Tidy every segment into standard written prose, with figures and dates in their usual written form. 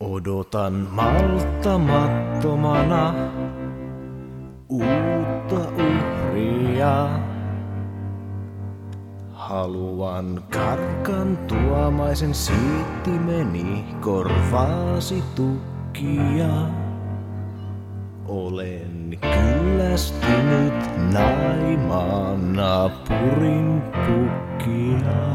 Odotan malttamattomana uutta uhria. Haluan karkan tuomaisen siittimeni korvaasi tukkia. Olen kyllästynyt naimaan naapurin pukkia.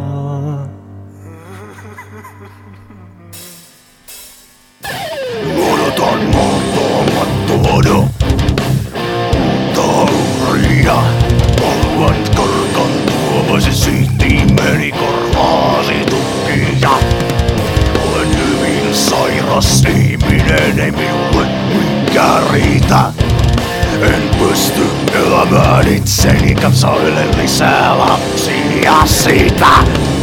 Odotan malttamattomana uutta uhria. Haluan karkan tuomaisen siittimeni korvaasi tukkia. Olen hyvin sairas ihminen, ei minulle mikään riitä. En pysty elämään itseni kanssa, ylen lisää lapsia siitä.